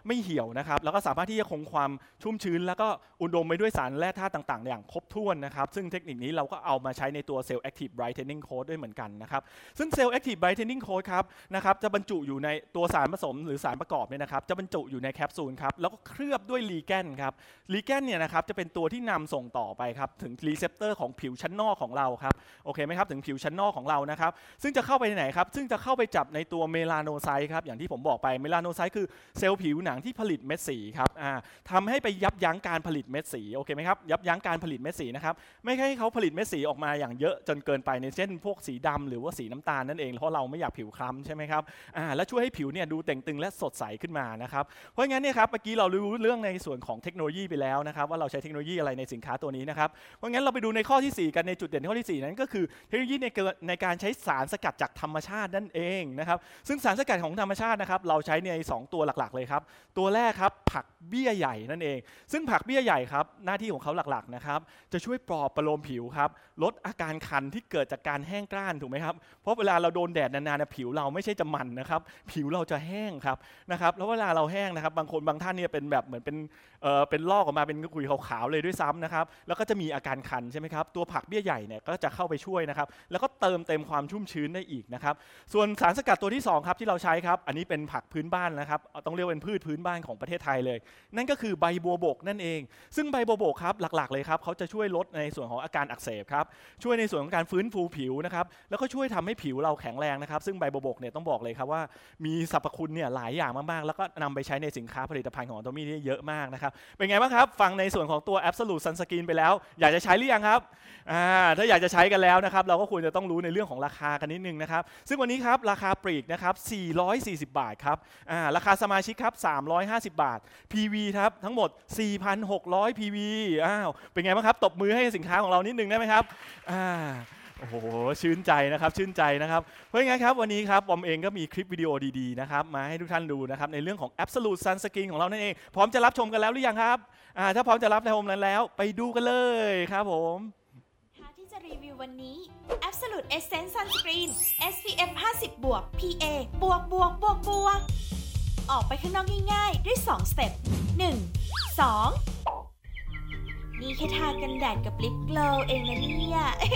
ไม่เหี่ยวนะครับแล้วก็สามารถที่จะคงความชุ่มชื้นแล้วก็อุดมไปด้วยสารแร่ธาตุต่างๆอย่างครบถ้วนนะครับซึ่งเทคนิคนี้เราก็เอามาใช้ในตัว Cell Active Brightening Coat ด้วยเหมือนกันนะครับซึ่ง Cell Active Brightening Coat ครับนะครับจะบรรจุอยู่ในตัวสารผสมหรือสารประกอบเนี่ยนะครับจะบรรจุอยู่ในแคปซูลครับแล้วก็เคลือบด้วยลีแกนครับลีแกนเนี่ยนะครับจะเป็นตัวที่นำส่งต่อไปครับถึงรีเซพเตอร์ของผิวชั้นนอกของเราครับโอเคไหมครับถึงผิวชั้นนอกของเรานะครับซึ่งจะเข้าไปไหนครับซึ่งจะเข้าไปจับในตัวเมลาโนไซต์ครับอย่างที่ผมบอกไปเมลาโนไซต์คือเซลล์ผิวหนังที่ผลิตเม็ดสีครับอ่าทำให้ไปยับยั้งการผลิตเม็ดสีโอเคไหมครับยับยั้งการผลิตเม็ดสีนะครับไม่ให้เขาผลิตเม็ดสีออกมาอย่างเยอะจนเกินไปในเช่นพวกสีดำหรือว่าสีน้ำตาลนั่นเองเพราะเราไม่อยากผิวคล้ำใช่ไหมครับอ่าและช่วยให้ผิวเนี่ยดูเต่งตึงและสดใสขึ้นมานะครับเพราะงั้นเนี่ยครับเมื่อกี้เรารู้เรื่องในส่วนของเทคโนโลยีไปแล้วนะครับว่าเราใช้เทคโนโลยีอะไรในสินค้าตัวนี้นะครับเพราะงั้นเราไปดูในข้อที่สี่กันในจุดเด่นข้อที่สี่นั้นก็คือเทคโนโลยีในในการใช้สารสกัดจากธรรมชาตินั่นเองนะครับซึ่งสารสกัดของธรรมชาตินะครับเราใช้ในสองตัวหลักๆเลยครับตัวแรกครับผักเบี้ยใหญ่นั่นเองซึ่งผักเบี้ยใหญ่ครับหน้าที่ของเขาหลักๆนะครับจะช่วยปลอบประโลมผิวครับลดอาการคันที่เกิดจากการแห้งกร้านถูกไหมครับเพราะเวลาเราโดนแดดนานๆผิวเราไม่ใช่จะมันนะครับผิวเราจะแห้งครับนะครับแล้วเวลาเราแห้งนะครับบางคนบางท่านเนี่ยเป็นแบบเหมือนเป็นเอ่อเป็นลอกออกมาเป็นขุยขาวๆเลยด้วยซ้ำนะครับแล้วก็จะมีอาการคันใช่ไหมครับตัวผักเบี้ยใหญ่เนี่ยก็จะเข้าไปช่วยนะครับแล้วก็เติมเต็มความชุ่มชื้นได้อีกนะครับส่วนสารสกัดตัวที่สองครับที่เราใช้ครับอันนี้เป็นผักพื้นบ้านนะครับต้องเรียกเป็นพืชพื้นบ้านของประเทศไทยเลยนั่นก็คือใบบัวบกนั่นเองซึ่งใบบัวบกครับหลักๆเลยครับเขาจะช่วยลดในส่วนของอาการอักเสบครับช่วยในส่วนของการฟื้นฟูผิวนะครับแล้วก็ช่วยทำให้ผิวเราแข็งแรงนะครับซึ่งใบบัวบกเนี่ยต้องบอกเลยครับว่ามีสรรพคุณเนี่ยหลายอย่างมากๆแล้วก็นำไปใช้ในสินค้าผลิตภัณฑ์ของ Atomy นี่เยอะมากนะครับเป็นไงบ้างครับฟังในส่วนของตัว Absolute Sunscreen ไปแล้วอยากจะใช้หรือยังครับอ่าถ้าอยากจะใช้กันแล้วนะครับเราก็ควรจะต้องรู้ในเรื่องของราคากันนิดนึงนะครับซึ่งวันนี้ครับราคาปลีกนะครับสี่ร้อยสี่สิบบาทครับอ่าราคาสมาชิกครับสามร้อยห้าสิบบาท พี วี ครับทั้งหมด สี่พันหกร้อย พี วี อ้าวเป็นไงบ้างครับตบมือให้สินค้าของเรานิดนึงได้ไหมครับอ่าโอ้โหชื่นใจนะครับชื่นใจนะครับเพราะงั้นครับวันนี้ครับบอมเองก็มีคลิปวิดีโอดีๆนะครับมาให้ทุกท่านดูนะครับในเรื่องของ Absolute Sunscreen ของเรานั่นเองพร้อมจะรับชมกันแล้วหรือยังครับอ่าถ้าพร้อมจะรับชมแล้วไปดูกันเลยครับผมที่จะรีวิววันนี้ Absolute Essence Sunscreen เอส พี เอฟ ห้าสิบ บวก พี เอ บวกบวกบวกบวกออกไปข้างนอกง่ายๆด้วยสองสเต็ปหนึ่ง สองนี่แค่ทากันแดดกับลิปโกลว์เองนะเนี่ย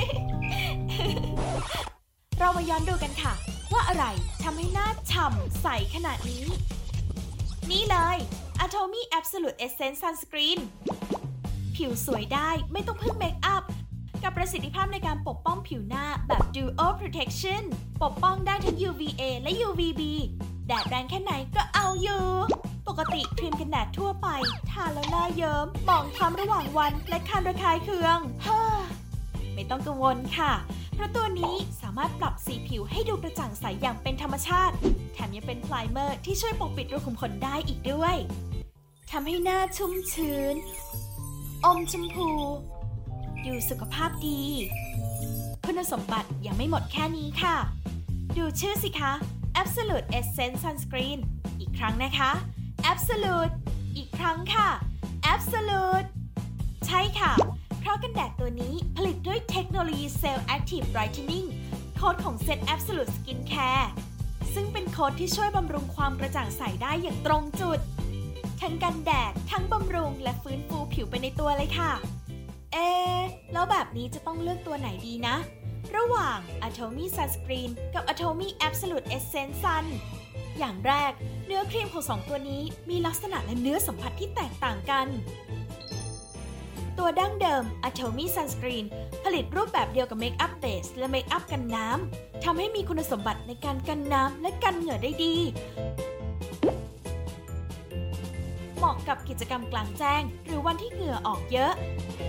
เรามาย้อนดูกันค่ะว่าอะไรทำให้หน้าฉ่ำใสขนาดนี้นี่เลย Atomy Absolute Essence Sunscreen ผิวสวยได้ไม่ต้องพึ่งเมคอัพกับประสิทธิภาพในการปกป้องผิวหน้าแบบ Duo Protection ปกป้องได้ทั้ง ยู วี เอ และ ยู วี บี แดดแรงแค่ไหนก็เอาอยู่ปกติครีมกันแดดทั่วไปทาแล้วหน้าเยิ้มหมองคล้ำระหว่างวันและคันระคายเคืองฮ่าไม่ต้องกังวลค่ะเพราะตัวนี้สามารถปรับสีผิวให้ดูกระจ่างใสอย่างเป็นธรรมชาติแถมยังเป็นไพรเมอร์ที่ช่วยปกปิดรูขุมขนได้อีกด้วยทำให้หน้าชุ่มชื้นอมชมพูดูสุขภาพดีคุณสมบัติยังไม่หมดแค่นี้ค่ะดูชื่อสิคะ Absolute Essence Sunscreen อีกครั้งนะคะ Absolute อีกครั้งค่ะ Absolute ใช่ค่ะเพราะกันแดดตัวนี้ผลิตด้วยเทคโนโลยี Cell Active Brightening โค้ดของเซต Absolute Skin Care ซึ่งเป็นโค้ดที่ช่วยบำรุงความกระจ่างใสได้อย่างตรงจุดทั้งกันแดดทั้งบำรุงและฟื้นฟูผิวไปในตัวเลยค่ะเอ๊ะแล้วแบบนี้จะต้องเลือกตัวไหนดีนะระหว่าง Atomy Sunscreen กับ Atomy Absolute Essence Sun อย่างแรกเนื้อครีมของสองตัวนี้มีลักษณะและเนื้อสัมผัสที่แตกต่างกันตัวดั้งเดิม Atomy Sunscreen ผลิตรูปแบบเดียวกับเมคอัพเบสและเมคอัพกันน้ำทำให้มีคุณสมบัติในการกันน้ำและกันเหงื่อได้ดีเหมาะกับกิจกรรมกลางแจ้งหรือวันที่เหงื่อออกเยอะ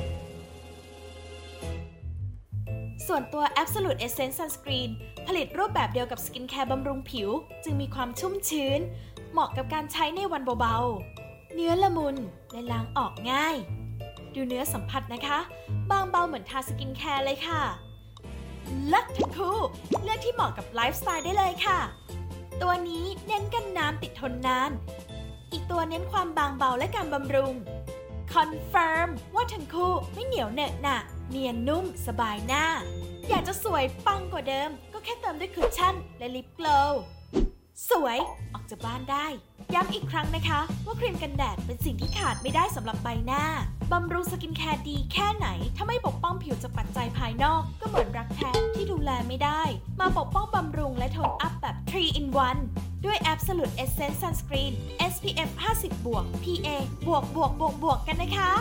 ส่วนตัว Absolute Essence Sunscreen ผลิตรูปแบบเดียวกับสกินแคร์บำรุงผิวจึงมีความชุ่มชื้นเหมาะกับการใช้ในวันเบาๆเนื้อละมุนและล้างออกง่ายดูเนื้อสัมผัสนะคะบางเบาเหมือนทาสกินแคร์เลยค่ะเลิศทั้งคู่เลือกที่เหมาะกับไลฟ์สไตล์ได้เลยค่ะตัวนี้เน้นกันน้ำติดทนนานอีกตัวเน้นความบางเบาและการบำรุงคอนเฟิร์มว่าทั้งคู่ไม่เหนียวเหนอะหนะเนียนนุ่มสบายหน้าอยากจะสวยปังกว่าเดิมก็แค่เติมด้วยคุชชั่นและลิปโกลว์สวยออกจากบ้านได้ย้ำอีกครั้งนะคะว่าครีมกันแดดเป็นสิ่งที่ขาดไม่ได้สำหรับใบหน้าบำรุงสกินแคร์ดีแค่ไหนถ้าไม่ปกป้องผิวจากปัจจัยภายนอกก็เหมือนรักแท้ที่ดูแลไม่ได้มาปกป้องบำรุงและโทนอัพแบบ ทรี อิน วัน ด้วย Absolute Essence Sunscreen เอส พี เอฟ ห้าสิบ บวก พี เอ บวกบวกบวกบวกกันนะคะ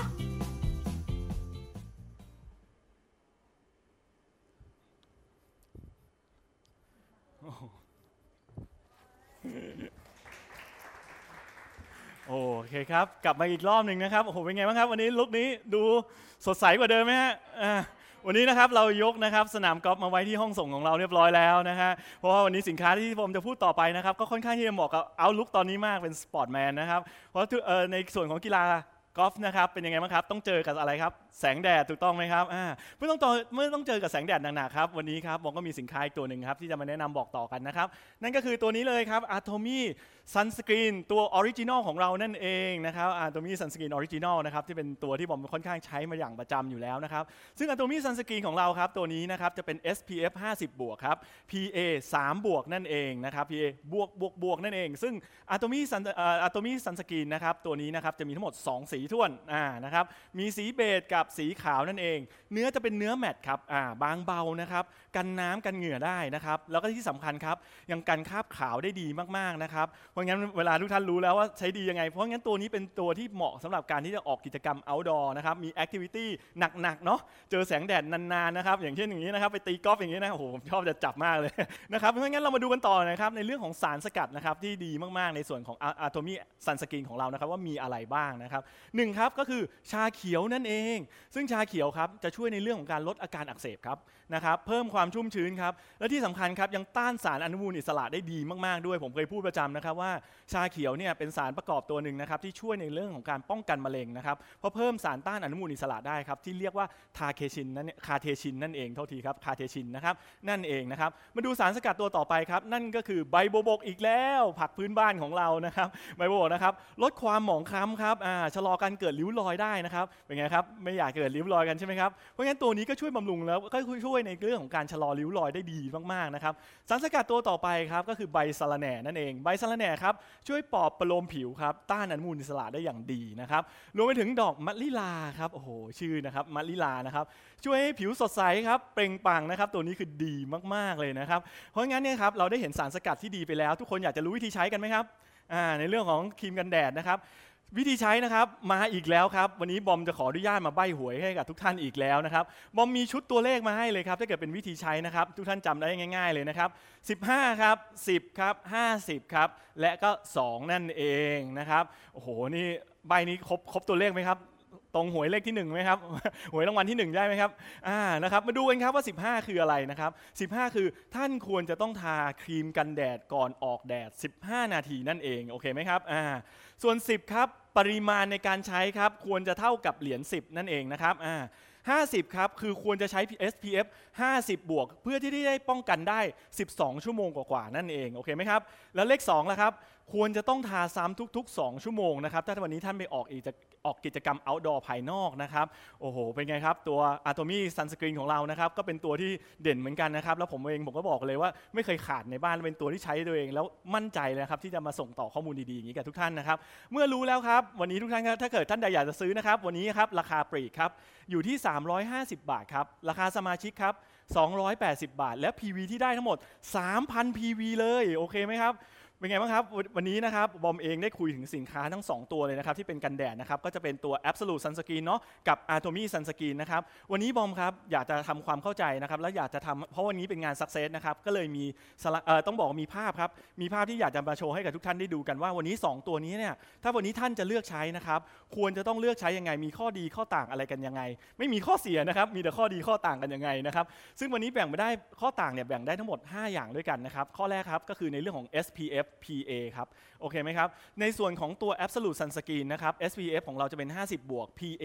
โอเคครับกลับมาอีกรอบหนึ่งนะครับโอ้โหเป็นไงบ้างครับวันนี้ลุคนี้ดูสดใสกว่าเดิมไหมฮะอ่าวันนี้นะครับเรายกนะครับสนามกอล์ฟมาไว้ที่ห้องส่งของเราเรียบร้อยแล้วนะฮะเพราะว่าวันนี้สินค้าที่ผมจะพูดต่อไปนะครับก็ค่อนข้างที่จะเหมาะกับเอาลุคตอนนี้มากเป็นสปอร์ตแมนนะครับเพราะเอ่อในส่วนของกีฬากอล์ฟนะครับเป็นยังไงบ้างครับต้องเจอกับอะไรครับแสงแดดถูกต้องไหมครับอ่าเมื่อต้องเมื่อต้องเจอกับแสงแดดหนักๆครับวันนี้ครับผมก็มีสินค้าอีกตัวหนึ่งครับที่จะมาแนะนำบอกต่อกันนะครับนั่นก็คือตัวนี้เลยครับ Atomy Sunscreen ตัวออริจินอลของเรานั่นเองนะครับ Atomy Sunscreen Original นะครับที่เป็นตัวที่ผมค่อนข้างใช้มาอย่างประจำอยู่แล้วนะครับซึ่ง Atomy Sunscreen ของเราครับตัวนี้นะครับจะเป็น เอส พี เอฟ ห้าสิบ บวกครับ พี เอ สาม บวกนั่นเองนะครับ พี เอ บวกบวกบวกนั่นเองซึ่ง Atomy Sun เอ่อ Atomy Sunscreen นะครับตัวนี้นะครับจะมีทั้งหมดสองสีท้วนอ่านะครับมีสีเบจกับสีขาวนั่นเองเนื้อจะเป็นเนื้อแมตต์ครับอ่าบางเบานะครับกันน้ำกันเหงื่อได้นะครับแล้วก็ที่สำคัญครับยังกันคราบขาวได้ดีมากๆนะครับเพราะงั้นเวลาทุกท่านรู้แล้วว่าใช้ดียังไงเพราะงั้นตัวนี้เป็นตัวที่เหมาะสำหรับการที่จะออกกิจกรรม outdoor นะครับมีแอคทิวิตี้หนักๆเนาะเจอแสงแดดนานๆนะครับอย่างเช่นอย่างนี้นะครับไปตีกอล์ฟอย่างนี้นะโอ้โหผมชอบจะจับมากเลยนะครับเพราะงั้นเรามาดูกันต่อนะครับในเรื่องของสารสกัดนะครับที่ดีมากๆในส่วนของ Atomy Sunscreen ของเรานะครับว่ามีอะไรบ้างนะครับหนึ่งครับก็คือชาเขียวนั่นเองซึ่งชาเขียวครับจะช่วยในเรื่องของการลดอาการอักเสบครับนะครับเพิ่มความชุ่มชื้นครับและที่สำคัญครับยังต้านสารอนุมูลอิสระได้ดีมากๆด้วยผมเคยพูดประจำนะครับว่าชาเขียวเนี่ยเป็นสารประกอบตัวหนึ่งนะครับที่ช่วยในเรื่องของการป้องกันมะเร็งนะครับเพราะเพิ่มสารต้านอนุมูลอิสระได้ครับที่เรียกว่าทาเคชินนั่นคาเทชินนั่นเองเท่าทีครับคาเทชินนะครับนั่นเองนะครับมาดูสารสกัดตัวต่อไปครับนั่นก็คือใบโบวบกอีกแล้วผักพื้นบ้านของเรานะครับใบโบวบกนะครับลดความหมองคล้ำครับอ่าชะลอการเกิดริ้วรอยได้นะครับเป็นไงครับไม่อยากเกิดริ้วรอยกันใช่ไหมครับเพราะงั้นตัวนี้ก็ช่วยบำรุงแล้วก็ช่วยในเรื่องของการชะลอริ้วรอยได้ดีมากๆนะครับสารสกัดตัวต่อไปครับก็คือใบสะระแหน่นั่นเองใบสะระแหน่ครับช่วยปลอบประโลมผิวครับต้านอนุมูลอิสระได้อย่างดีนะครับรวมไปถึงดอกมะลิลาครับโอ้โหชื่อนะครับมะลิลานะครับช่วยให้ผิวสดใสครับเปล่งปลั่งนะครับตัวนี้คือดีมากๆเลยนะครับเพราะงั้นเนี่ยครับเราได้เห็นสารสกัดที่ดีไปแล้วทุกคนอยากจะรู้วิธีใช้กันไหมครับอ่าในเรื่องของครีมกันแดดนะครับวิธีใช้นะครับมาอีกแล้วครับวันนี้บอมจะขออนุญาตมาใบ้หวยให้กับทุกท่านอีกแล้วนะครับบอมมีชุดตัวเลขมาให้เลยครับถ้าเกิดเป็นวิธีใช้นะครับทุกท่านจำได้ง่ายๆเลยนะครับสิบห้าครับสิบครับห้าสิบครับและก็สองนั่นเองนะครับโอ้โหนี่ใบนี้ครบครบตัวเลขไหมครับตรงหวยเลขที่หนึ่งไหมครับหวยรางวัลที่หนึ่งได้ไหมครับอ่านะครับมาดูกันครับว่าสิบห้าคืออะไรนะครับสิบห้าคือท่านควรจะต้องทาครีมกันแดดก่อนออกแดดสิบห้านาทีนั่นเองโอเคไหมครับอ่าส่วนสิบครับปริมาณในการใช้ครับควรจะเท่ากับเหรียญสิบนั่นเองนะครับอ่าห้าสิบครับคือควรจะใช้ เอส พี เอฟ ห้าสิบ บวกเพื่อที่ได้ป้องกันได้สิบสองชั่วโมงกว่าๆนั่นเองโอเคไหมครับแล้วเลขสองล่ะครับควรจะต้องทาซ้ำทุกๆสองชั่วโมงนะครับถ้าวันนี้ท่านไปออกอีกออกกิจกรรม outdoor ภายนอกนะครับโอ้โหเป็นไงครับตัว Atomy Sunscreen ของเรานะครับก็เป็นตัวที่เด่นเหมือนกันนะครับแล้วผมเองผมก็บอกเลยว่าไม่เคยขาดในบ้านเป็นตัวที่ใช้ตัวเองแล้วมั่นใจเลยครับที่จะมาส่งต่อข้อมูลดีๆอย่างนี้กับทุกท่านนะครับเมื่อรู้แล้วครับวันนี้ทุกท่านถ้าเกิดท่านใดอยากจะซื้อนะครับวันนี้ครับราคาปลีกครับอยู่ที่สามร้อยห้าสิบบาทครับราคาสมาชิกครับสองร้อยแปดสิบบาทและ พี วี ที่ได้ทั้งหมด สามพัน พี วี เลยโอเคไหมครับเป็นไงบ้างครับวันนี้นะครับบอมเองได้คุยถึงสินค้าทั้งสองตัวเลยนะครับที่เป็นกันแดดนะครับก็จะเป็นตัว Absolute Sunscreen เนาะกับ Atomy Sunscreen นะครับวันนี้บอมครับอยากจะทำความเข้าใจนะครับและอยากจะทำเพราะวันนี้เป็นงาน Success นะครับก็เลยมีต้องบอกมีภาพครับมีภาพที่อยากจะมาโชว์ให้กับทุกท่านได้ดูกันว่าวันนี้สองตัวนี้เนี่ยถ้าวันนี้ท่านจะเลือกใช้นะครับควรจะต้องเลือกใช้ยังไงมีข้อดีข้อต่างอะไรกันยังไงไม่มีข้อเสียนะครับมีแต่ข้อดีข้อต่างกันยังไงนะครับซึ่งวันนี้แบ่งไปได้ข้อต่างเนี่ยแบ่งได้ทั้งหมดห้าอย่างด้วยกันนะครับข้อแรกครับก็คือในเรื่องของ เอส พี เอฟ พี เอ ครับโอเคไหมครับในส่วนของตัว Absolute Sunscreen นะครับ เอส พี เอฟ ของเราจะเป็นห้าสิบบวก พี เอ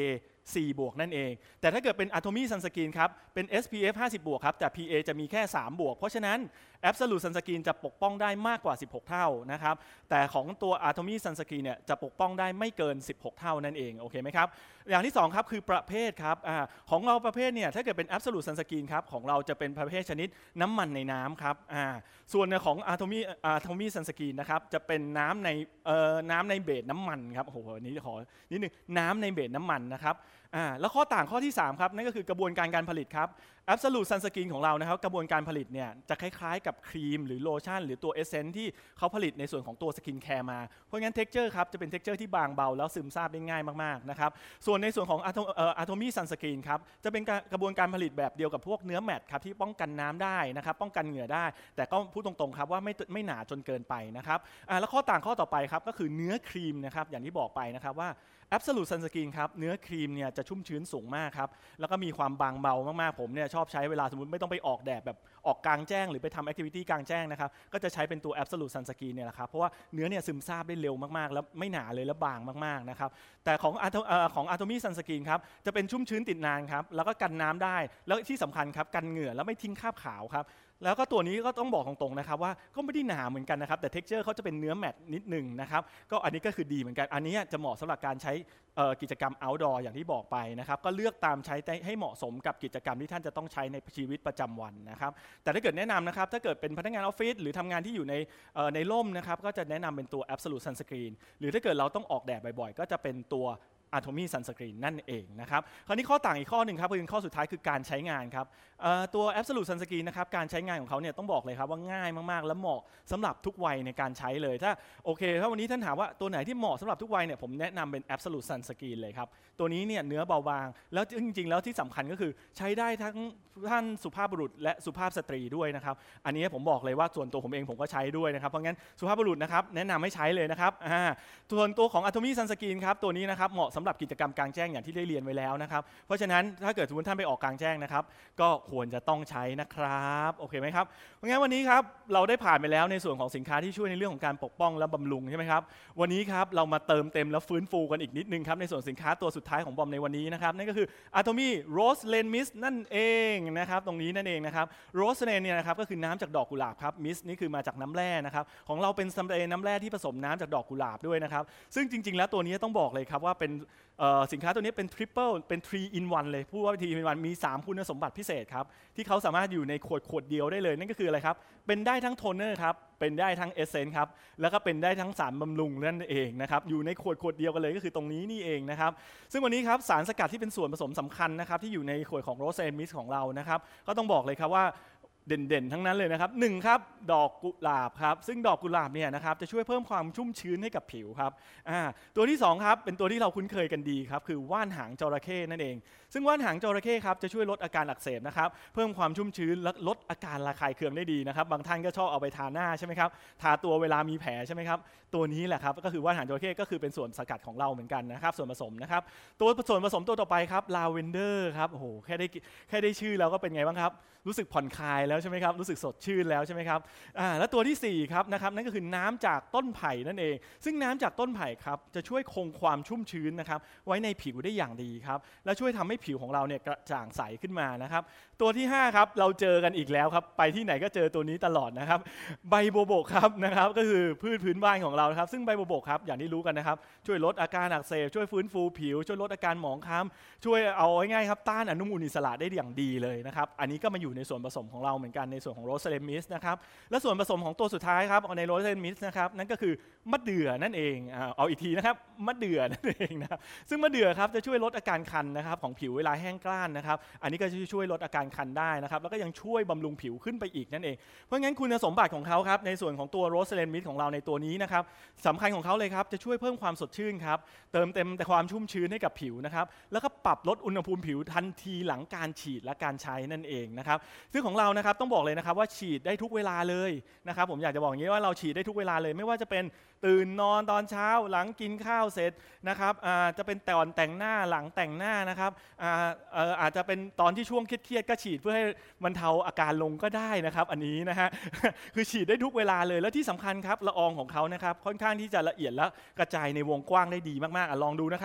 สี่ บวกนั่นเองแต่ถ้าเกิดเป็น Atomy Sunscreen ครับเป็น เอส พี เอฟ ห้าสิบ บวกครับแต่ พี เอ จะมีแค่สามบวกเพราะฉะนั้น Absolute Sunscreen จะปกป้องได้มากกว่าสิบหกเท่านะครับแต่ของตัว Atomy Sunscreen เนี่ยจะปกป้องได้ไม่เกินสิบหกเท่านั่นเองโอเคไหมครับอย่างที่สองครับคือประเภทครับอของเราประเภทเนี่ยถ้าเกิดเป็น Absolute Sunscreen ครับของเราจะเป็นประเภทชนิดน้ำมันในน้ำครับส่วนของ Atomy Atomy Sunscreen นะครับจะเป็นน้ำในน้ำในเบสน้ำมันครับโอ้โหอันนี้ขอนิดนึงน้ำในเบสน้ำมันนะครับแล้วข้อต่างข้อที่สามครับนั่นก็คือกระบวนการการผลิตครับ Absolute Sunscreen ของเรานะครับกระบวนการผลิตเนี่ยจะคล้ายๆกับครีมหรือโลชั่นหรือตัวเอเซนส์ที่เขาผลิตในส่วนของตัวสกินแคร์มาเพราะงั้น texture ครับจะเป็น texture ที่บางเบาแล้วซึมซาบได้ง่ายมากๆนะครับส่วนในส่วนของ Atomy Sunscreen ครับจะเป็นกระบวนการผลิตแบบเดียวกับพวกเนื้อแมตต์ครับที่ป้องกันน้ำได้นะครับป้องกันเหงื่อได้แต่ก็พูดตรงๆครับว่าไม่ไม่หนาจนเกินไปนะครับแล้วข้อต่างข้อต่อไปครับก็คือเนื้อครีมนะครับอย่างที่บอกไปนะครับว่าAbsolute Sunscreen ครับเนื้อครีมเนี่ยจะชุ่มชื้นสูงมากครับแล้วก็มีความบางเบามากๆผมเนี่ยชอบใช้เวลาสมมุติไม่ต้องไปออกแดดแบบออกกลางแจ้งหรือไปทำแอคทิวิตี้กลางแจ้งนะครับก็จะใช้เป็นตัว Absolute Sunscreen เนี่ยแหละครับเพราะว่าเนื้อเนี่ยซึมซาบได้เร็วมากๆแล้วไม่หนาเลยและบางมากๆนะครับแต่ของของ Atomy Sunscreen ครับจะเป็นชุ่มชื้นติดนานครับแล้วก็กันน้ำได้แล้วที่สำคัญครับกันเหงื่อแล้วไม่ทิ้งคราบขาวครับแล้วก็ตัวนี้ก็ต้องบอกตรงๆนะครับว่าก็ไม่ได้หนาเหมือนกันนะครับแต่ texture เขาจะเป็นเนื้อแมตต์นิดหนึ่งนะครับก็อันนี้ก็คือดีเหมือนกันอันนี้จะเหมาะสำหรับการใช้กิจกรรม outdoor อย่างที่บอกไปนะครับก็เลือกตามใช้ให้เหมาะสมกับกิจกรรมที่ท่านจะต้องใช้ในชีวิตประจำวันนะครับแต่ถ้าเกิดแนะนำนะครับถ้าเกิดเป็นพนักงานออฟฟิศหรือทำงานที่อยู่ในในร่มนะครับก็จะแนะนำเป็นตัว Absolute Sunscreen หรือถ้าเกิดเราต้องออกแดดบ่อยๆก็จะเป็นตัวAtomy Sunscreen นั่นเองนะครับคราวนี้ข้อต่างอีกข้อหนึ่งครับคือข้อสุดท้ายคือการใช้งานครับตัว Absolute Sunscreen นะครับการใช้งานของเขาเนี่ยต้องบอกเลยครับว่าง่ายมากๆและเหมาะสำหรับทุกวัยในการใช้เลยถ้าโอเคถ้าวันนี้ท่านถามว่าตัวไหนที่เหมาะสำหรับทุกวัยเนี่ยผมแนะนำเป็น Absolute Sunscreen เลยครับตัวนี้เนี่ยเนื้อเบาบางแล้วจริงๆแล้วที่สำคัญก็คือใช้ได้ทั้งท่านสุภาพบุรุษและสุภาพสตรีด้วยนะครับอันนี้ผมบอกเลยว่าส่วนตัวผมเองผมก็ใช้ด้วยนะครับเพราะงั้นสุภาพบุรุษนะครับแนะนำให้ใช้เลยนะครับส่วนตัวของ Atomy Sunscreen ครับตัวนี้นะครับเหมาะสำหรับกิจกรรมกลางแจ้งอย่างที่ได้เรียนไว้แล้วนะครับเพราะฉะนั้นถ้าเกิดสมมติท่านไปออกกลางแจ้งนะครับก็ควรจะต้องใช้นะครับโอเคไหมครับเพราะงั้นวันนี้ครับเราได้ผ่านไปแล้วในส่วนของสินค้าที่ช่วยในเรื่องของการปกป้องและบำรุงใช่ไหมครับวันนี้ครับเรามาเติมเต็มและฟื้นฟูกันอีกนิดนึงครับในส่วนสินค้าตัวสุดท้ายของบอมในวันนี้นะครับนั่นก็คือ Atomy Rose Lane Mist นั่นเองนะครับตรงนี้นั่นเองนะครับ Rose Lane เนี่ยนะครับก็คือน้ำจากดอกกุหลาบครับ Mist นี่คือมาจากน้ำแร่นะครับของเราเป็นสเปรย์น้ำแร่ที่ผสมน้ำจากดอกกุหลาบด้วยนะครับซึ่งจริงๆแล้วตัวนี้ต้องบอกเลยครับว่าเป็นสินค้าตัวนี้เป็น triple เป็น three in one เลยพูดว่า three in one มีสามคุณสมบัติพิเศษครับที่เขาสามารถอยู่ในขวดขวดเดียวได้เลยนั่นก็คืออะไรครับเป็นได้ทั้งโทนเนอร์ครับเป็นได้ทั้งเอเซนส์ครับแล้วก็เป็นได้ทั้งสารบำรุงนั่นเองนะครับอยู่ในขวดขวดเดียวกันเลยก็คือตรงนี้นี่เองนะครับซึ่งวันนี้ครับสารสกัดที่เป็นส่วนผสมสำคัญนะครับที่อยู่ในขวดของ Rose Lane Mist ของเรานะครับก็ต้องบอกเลยครับว่าเด่นๆทั้งนั้นเลยนะครับหนึ่งครับดอกกุหลาบครับซึ่งดอกกุหลาบเนี่ยนะครับจะช่วยเพิ่มความชุ่มชื้นให้กับผิวครับอ่าตัวที่สองครับเป็นตัวที่เราคุ้นเคยกันดีครับคือว่านหางจระเข้นั่นเองซึ่งว่านหางจระเข้ครับจะช่วยลดอาการอักเสบนะครับเพิ่มความชุ่มชื้นและลดอาการระคายเคืองได้ดีนะครับบางท่านก็ชอบเอาไปทาหน้าใช่ไหมครับทาตัวเวลามีแผลใช่ไหมครับตัวนี้แหละครับก็คือว่านหางจระเข้ก็คือเป็นส่วนสกัดของเราเหมือนกันนะครับส่วนผสมนะครับตัวส่วนผสมตัวต่อไปครับลาเวนเดอร์ครับโอ้โหแค่ได้แค่ได้ชื่อแล้วก็เป็นไงบ้างครับรู้สึกผ่อนคลายแล้วใช่ไหมครับรู้สึกสดชื่นแล้วใช่ไหมครับอ่าและตัวที่สี่ครับนะครับนั่นก็คือน้ำจากต้นไผ่นั่นเองซึ่งน้ำจากต้นไผ่ครับจะช่วยคงความชุ่มชื้นนะครับไว้ในผิวได้อย่างดีครับและช่วยทำให้ผิวของเราเนี่ยกระจ่างใสขึ้นมานะครับตัวที่ห้าครับเราเจอกันอีกแล้วครับไปที่ไหนก็เจอตัวนี้ตลอดนะครับใบโบโบกครับนะครับก็คือพืชพื้นบ้านของเราครับซึ่งใบโบโบกครับอย่างที่รู้กันนะครับช่วยลดอาการอักเสบช่วยฟื้นฟูผิวช่วยลดอาการหมองคล้ำช่วยเอาง่ายๆครับต้านอนุมูลอิสระได้อย่างดีเลยนะครับอันนี้ก็มาอยู่ในส่วนผสมของเราเหมือนกันในส่วนของ Rose Lane Mist นะครับและส่วนผสมของตัวสุดท้ายครับใน Rose Lane Mist นะครับนั่นก็คือมะเดื่อนั่นเองเอาอีกทีนะครับมะเดื่อนั่นเองนะครับซึ่งมะเดื่อครับจะช่วยลดอาการคันนะครับของผิวเวลาแห้งกร้านนะครับอันนี้ก็จะช่วยลดอาการคันได้นะครับแล้วก็ยังช่วยบำรุงผิวขึ้นไปอีกนั่นเองเพราะงั้นคุณสมบัติของเขาครับในส่วนของตัว Rose Lane Mist ของเราในตัวนี้นะครับสำคัญของเขาเลยครับจะช่วยเพิ่มความสดชื่นครับเติมเต็มแต่ความชุ่มชื้นให้กับผิวนะครับแล้วก็ปรับลดอุณหภูมิผิวทันทีหลังการฉีดและการใช้นั่นเองนะครับซึ่งของเรานะครับต้องบอกเลยนะครับว่าฉีดได้ทุกเวลาเลยนะครับผมอยากจะบอกอย่างนี้ว่าเราฉีดได้ทุกเวลาเลยไม่ว่าจะเป็นตื่นนอนตอนเช้าหลังกินข้าวเสร็จนะครับจะเป็นตอนแต่งหน้าหลังแต่งหน้านะครับอาอาจจะเป็นตอนที่ช่วงเครียดๆก็ฉีดเพื่อให้บรรเทาอาการลงก็ได้นะครับอันนี้นะฮะ คือฉีดได้ทุกเวลาเลยแล้วที่สำคัญครับละอองของเขานะครับค่อนข้างที่จะละเอียดและกระจายในวงกว้างได้ดีมากๆลองดูนะครับ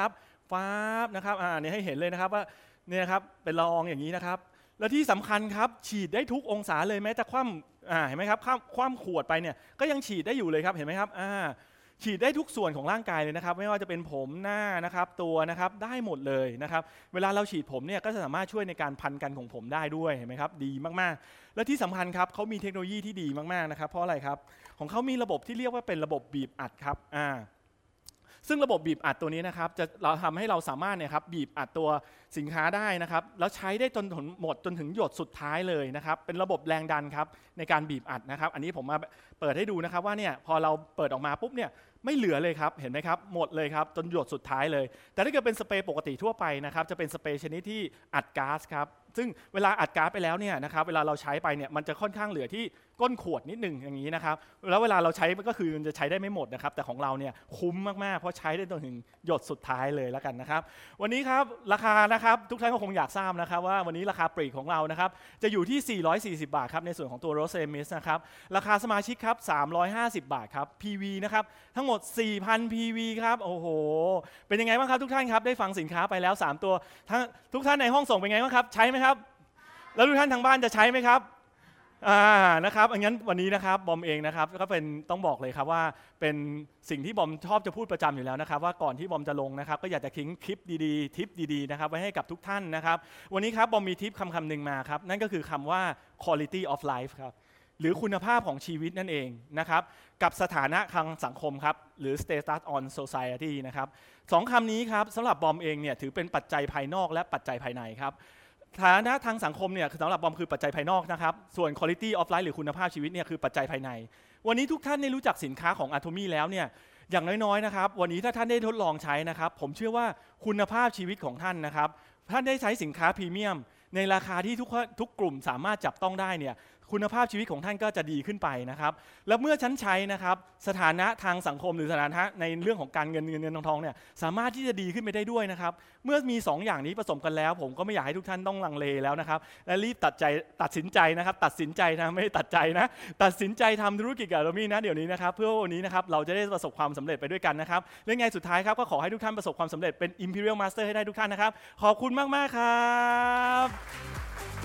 ฟ้าบนะครับอ่าเนี่ยให้เห็นเลยนะครับว่าเนี่ยครับเป็นละอองอย่างนี้นะครับและที่สำคัญครับฉีดได้ทุกองศาเลยแม้จะคว่ำอ่าเห็นไหมครับคว่ำคว่ำขวดไปเนี่ยก็ยังฉีดได้อยู่เลยครับเห็นไหมครับอ่าฉีดได้ทุกส่วนของร่างกายเลยนะครับไม่ว่าจะเป็นผมหน้านะครับตัวนะครับได้หมดเลยนะครับเวลาเราฉีดผมเนี่ยก็จะสามารถช่วยในการพันกันของผมได้ด้วยเห็นไหมครับดีมากๆและที่สำคัญครับเขามีเทคโนโลยีที่ดีมากๆนะครับเพราะอะไรครับของเขามีระบบที่เรียกว่าเป็นระบบบีบอัดครับอ่าซึ่งระบบบีบอัดตัวนี้นะครับจะเราทำให้เราสามารถเนี่ยครับบีบอัดตัวสินค้าได้นะครับแล้วใช้ได้จนถึงหมดจนถึงหยดสุดท้ายเลยนะครับเป็นระบบแรงดันครับในการบีบอัดนะครับอันนี้ผมมาเปิดให้ดูนะครับว่าเนี่ยพอเราเปิดออกมาปุ๊บเนี่ยไม่เหลือเลยครับเห็นไหมครับหมดเลยครับจนหยดสุดท้ายเลยแต่ถ้าเกิดเป็นสเปรย์ปกติทั่วไปนะครับจะเป็นสเปรย์ชนิดที่อัดก๊าซครับซึ่งเวลาอัดก๊าซไปแล้วเนี่ยนะครับเวลาเราใช้ไปเนี่ยมันจะค่อนข้างเหลือที่ก้นขวดนิดหนึ่งอย่างนี้นะครับแล้วเวลาเราใช้ก็คือมันจะใช้ได้ไม่หมดนะครับแต่ของเราเนี่ยคุ้มมากๆเพราะใช้ได้จนถึงหยดสุดท้ายเลยแล้วกันนะครับวันนี้ครับราคานะครับทุกท่านก็คงอยากทราบนะครับว่าวันนี้ราคาปลีกของเรานะครับจะอยู่ที่สี่ร้อยสี่สิบบาทครับในส่วนของตัว Rose Mist นะครับราคาสมาชิกครับสามร้อยห้าสิบบาทครับ พี วี นะครับทั้งหมด สี่พัน พี วี ครับโอ้โหเป็นยังไงบ้างครับทุกท่านครับได้ฟังสินค้าไปแล้วสามตัวทั้งทุกท่านในห้องส่งเป็นไงบ้างครับใช้ไหมครับแล้วทุกท่านทางบ้านจะใช้ไหมครับอ่านะครับงั้นวันนี้นะครับบอมเองนะครับก็เป็นต้องบอกเลยครับว่าเป็นสิ่งที่บอมชอบจะพูดประจำอยู่แล้วนะครับว่าก่อนที่บอมจะลงนะครับก็อยากจะทิ้งคลิปดีๆทิปดีๆนะครับไว้ให้กับทุกท่านนะครับวันนี้ครับบอมมีทิปคำคำหนึ่งมาครับนั่นก็คือคำว่า quality of life ครับหรือคุณภาพของชีวิตนั่นเองนะครับกับสถานะทางสังคมครับหรือ status on society นะครับสองคำนี้ครับสำหรับบอมเองเนี่ยถือเป็นปัจจัยภายนอกและปัจจัยภายในครับฐานะทางสังคมเนี่ยสำหรับบอมคือปัจจัยภายนอกนะครับส่วน quality of life หรือคุณภาพชีวิตเนี่ยคือปัจจัยภายในวันนี้ทุกท่านได้รู้จักสินค้าของ Atomy แล้วเนี่ยอย่างน้อยๆนะครับวันนี้ถ้าท่านได้ทดลองใช้นะครับผมเชื่อว่าคุณภาพชีวิตของท่านนะครับท่านได้ใช้สินค้าพรีเมียมในราคาที่ทุกทุกกลุ่มสามารถจับต้องได้เนี่ยคุณภาพชีวิตของท่านก็จะดีขึ้นไปนะครับแล้วเมื่อฉันใช้นะครับสถานะทางสังคมหรือสถานะในเรื่องของการเงินเงินเงินทองทองเนี่ยสามารถที่จะดีขึ้นไปได้ด้วยนะครับเมื่อมีสองอย่างนี้ผสมกันแล้วผมก็ไม่อยากให้ทุกท่านต้องลังเลแล้วนะครับและรีบตัดใจตัดสินใจนะครับตัดสินใจนะไม่ได้ตัดใจนะตัดสินใจทำธุรกิจกับAtomyนะเดี๋ยวนี้นะครับเพื่อวันนี้นะครับเราจะได้ประสบความสำเร็จไปด้วยกันนะครับและไงสุดท้ายครับก็ขอให้ทุกท่านประสบความสำเร็จเป็น Imperial Master ให้ได้ทุกท่านนะครับขอบคุณมากๆครับ